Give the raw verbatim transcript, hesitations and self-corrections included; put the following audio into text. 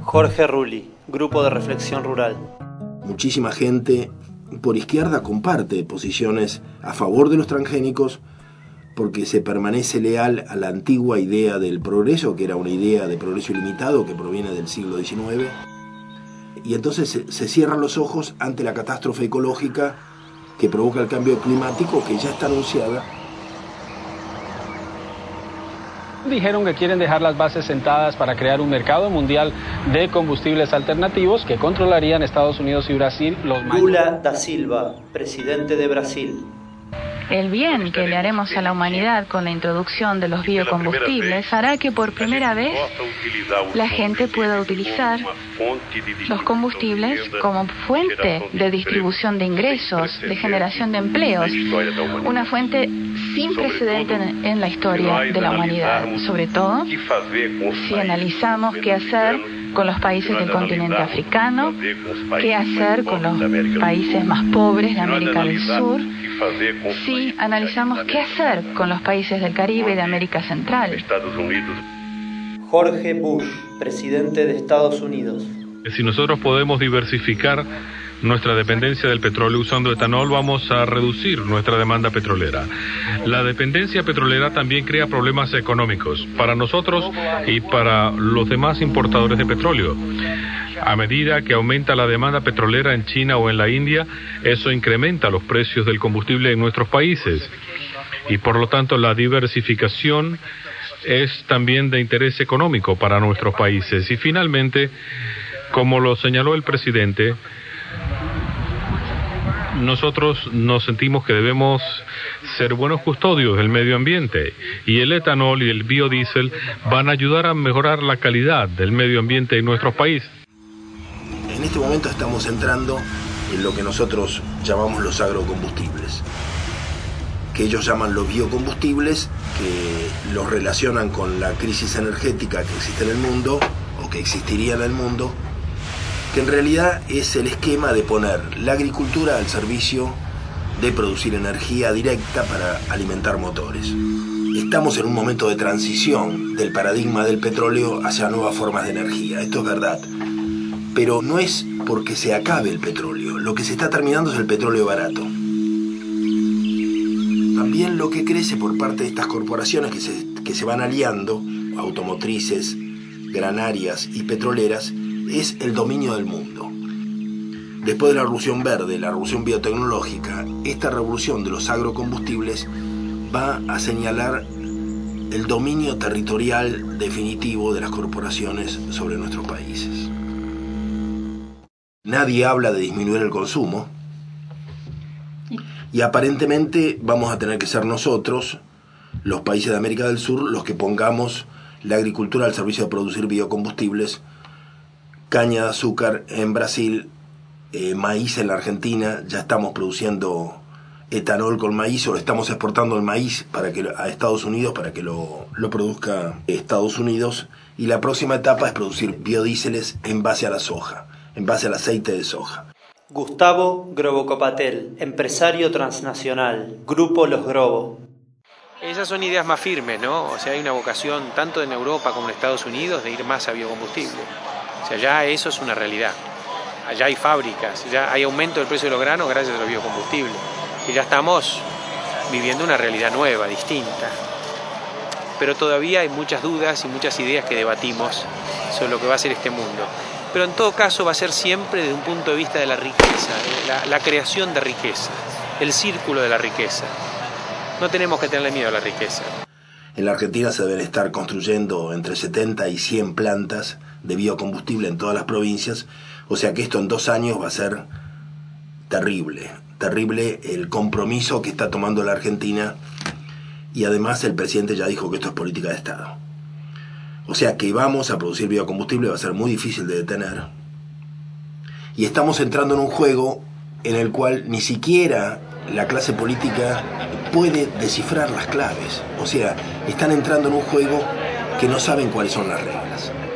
Jorge Rulli, Grupo de Reflexión Rural. Muchísima gente por izquierda comparte posiciones a favor de los transgénicos porque se permanece leal a la antigua idea del progreso, que era una idea de progreso ilimitado que proviene del siglo diecinueve, y entonces se, se cierran los ojos ante la catástrofe ecológica que provoca el cambio climático, que ya está anunciada. Dijeron que quieren dejar las bases sentadas para crear un mercado mundial de combustibles alternativos que controlarían Estados Unidos y Brasil. Los Lula da Silva, presidente de Brasil. El bien que le haremos a la humanidad con la introducción de los biocombustibles hará que por primera vez la gente pueda utilizar los combustibles como fuente de distribución de ingresos, de generación de empleos, una fuente sin precedente en, en la historia de la humanidad, sobre todo si analizamos qué hacer con los países del continente africano, qué hacer con los países más pobres de América del Sur, si analizamos qué hacer con los países del Caribe y de América Central. Jorge Bush, presidente de Estados Unidos. Si nosotros podemos diversificar nuestra dependencia del petróleo usando etanol, vamos a reducir nuestra demanda petrolera. La dependencia petrolera también crea problemas económicos para nosotros y para los demás importadores de petróleo. A medida que aumenta la demanda petrolera en China o en la India, eso incrementa los precios del combustible en nuestros países. Y por lo tanto la diversificación es también de interés económico para nuestros países. Y finalmente, como lo señaló el presidente, nosotros nos sentimos que debemos ser buenos custodios del medio ambiente y el etanol y el biodiesel van a ayudar a mejorar la calidad del medio ambiente en nuestros países. En este momento estamos entrando en lo que nosotros llamamos los agrocombustibles, que ellos llaman los biocombustibles, que los relacionan con la crisis energética que existe en el mundo o que existiría en el mundo, que en realidad es el esquema de poner la agricultura al servicio de producir energía directa para alimentar motores. Estamos en un momento de transición del paradigma del petróleo hacia nuevas formas de energía, esto es verdad, pero no es porque se acabe el petróleo, lo que se está terminando es el petróleo barato. También lo que crece por parte de estas corporaciones que se, que se van aliando, automotrices, granarias y petroleras, es el dominio del mundo. Después de la revolución verde, la revolución biotecnológica, esta revolución de los agrocombustibles va a señalar el dominio territorial definitivo de las corporaciones sobre nuestros países. Nadie habla de disminuir el consumo y aparentemente vamos a tener que ser nosotros, los países de América del Sur, los que pongamos la agricultura al servicio de producir biocombustibles, caña de azúcar en Brasil, eh, maíz en la Argentina, ya estamos produciendo etanol con maíz o estamos exportando el maíz para que, a Estados Unidos para que lo, lo produzca Estados Unidos, y la próxima etapa es producir biodíseles en base a la soja, en base al aceite de soja. Gustavo Grobocopatel, empresario transnacional, Grupo Los Grobo. Esas son ideas más firmes, ¿no? O sea, hay una vocación tanto en Europa como en Estados Unidos de ir más a biocombustible. O sea, ya eso es una realidad. Allá hay fábricas, ya hay aumento del precio de los granos gracias a los biocombustibles. Y ya estamos viviendo una realidad nueva, distinta. Pero todavía hay muchas dudas y muchas ideas que debatimos sobre lo que va a ser este mundo. Pero en todo caso va a ser siempre desde un punto de vista de la riqueza, de la, la creación de riqueza, el círculo de la riqueza. No tenemos que tenerle miedo a la riqueza. En la Argentina se deben estar construyendo entre setenta y cien plantas de biocombustible en todas las provincias, o sea que esto en dos años va a ser terrible, terrible el compromiso que está tomando la Argentina, y además el presidente ya dijo que esto es política de Estado. O sea que vamos a producir biocombustible, va a ser muy difícil de detener, y estamos entrando en un juego en el cual ni siquiera la clase política puede descifrar las claves, o sea, están entrando en un juego que no saben cuáles son las reglas.